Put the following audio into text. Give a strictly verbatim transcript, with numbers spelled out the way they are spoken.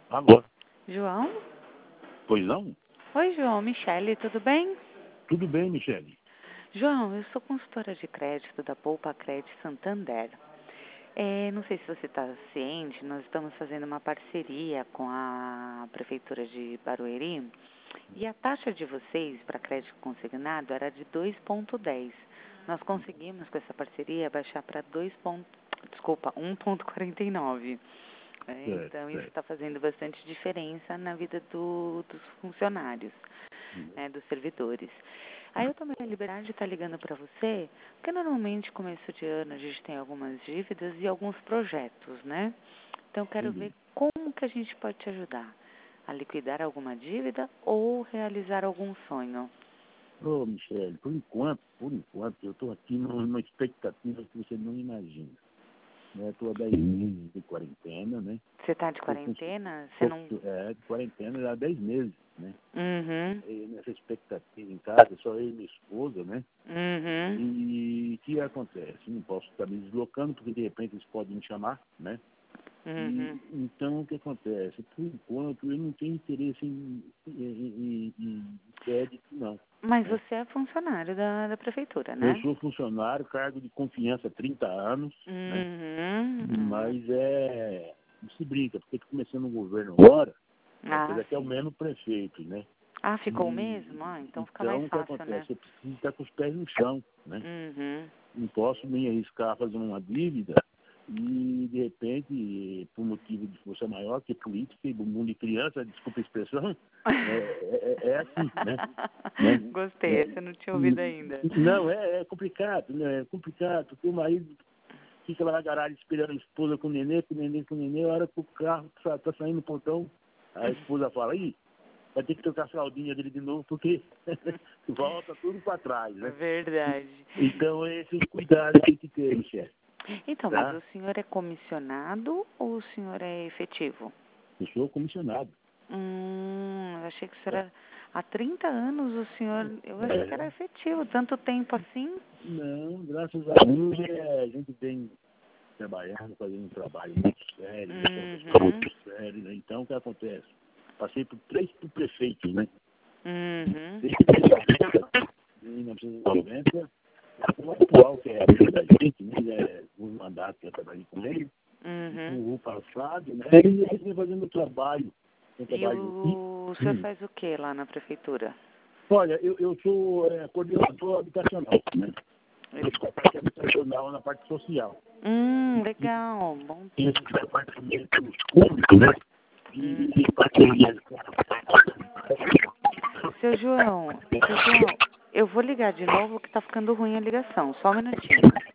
Alô? João? Pois não? Oi, João. Michele, tudo bem? Tudo bem, Michele. João, eu sou consultora de crédito da Poupa Crédito Santander. É, não sei se você está ciente, nós estamos fazendo uma parceria com a Prefeitura de Barueri e a taxa de vocês para crédito consignado era de dois vírgula dez. Nós conseguimos com essa parceria baixar para dois. Desculpa, um vírgula quarenta e nove. É, Certo, então, isso certo. está fazendo bastante diferença na vida do, dos funcionários, né, dos servidores. Aí eu tomei a liberdade de estar ligando para você, porque normalmente, começo de ano, a gente tem algumas dívidas e alguns projetos, né? Então, eu quero ver Entendi. como que a gente pode te ajudar a liquidar alguma dívida ou realizar algum sonho. Ô, Michele, por enquanto, por enquanto, eu estou aqui numa expectativa que você não imagina. Estou há dez meses de quarentena, né? Você está de Tô com- quarentena? Você tô- não... É, de quarentena há dez meses, né? Uhum, E nessa expectativa em casa, só eu e minha esposa, né? uhum, E o que acontece? Não posso estar me deslocando, porque de repente eles podem me chamar, né? E, uhum. então, o que acontece? Por enquanto, eu não tenho interesse em, em, em- em crédito, não. Mas Né? você é funcionário da, da prefeitura, Eu né? sou funcionário, cargo de confiança há trinta anos, né? Uhum, uhum. Mas é. Não se brinca, porque estou começando o governo agora, vai ser Ah, daqui ao sim. menos prefeito, né? Ah, ficou o mesmo? E Ah, então fica mais então o que fácil, né? acontece? Eu preciso estar com os pés no chão, né? Uhum. Não posso me arriscar a fazer uma dívida e, de repente, por motivo de força maior, que é política e bumbum de criança, desculpa a expressão, é, é, é assim, né? né? Gostei, É, essa eu não tinha ouvido ainda. não, é, é complicado, né? É complicado, porque o marido fica lá na garagem esperando a esposa com o nenê, com o nenê, com o nenê, a hora que o carro está tá saindo do portão, a esposa fala, ih, vai ter que trocar a fraldinha dele de novo, porque volta tudo para trás, né? Verdade. Então, esse é o cuidado que tem que ter, Michele, Então, mas tá? o senhor é comissionado ou o senhor é efetivo? Eu sou comissionado. Hum, eu achei que o senhor É, era... Há trinta anos o senhor... Eu achei que era é, efetivo. Tanto tempo assim? não, graças a Deus, é, a gente vem trabalhando, fazendo um trabalho muito sério, né? Uhum. Muito sério, né? Então, o que acontece? Passei por três prefeitos, né? Uhum. Desde mil novecentos e noventa, o atual, que é a vida da gente, né? É, o mandato que eu trabalhei com ele, Uhum. o passado, né? E a gente vem fazendo trabalho. Um E trabalho. o, o senhor faz o que lá na prefeitura? Olha, eu, eu sou é, coordenador habitacional, né? Eu sou a parte habitacional na parte social. Hum, legal. Bom. Esse departamento público, né? Hum. E, e parcerias. Seu João, seu João, eu vou ligar de novo que tá ficando ruim a ligação. Só um minutinho.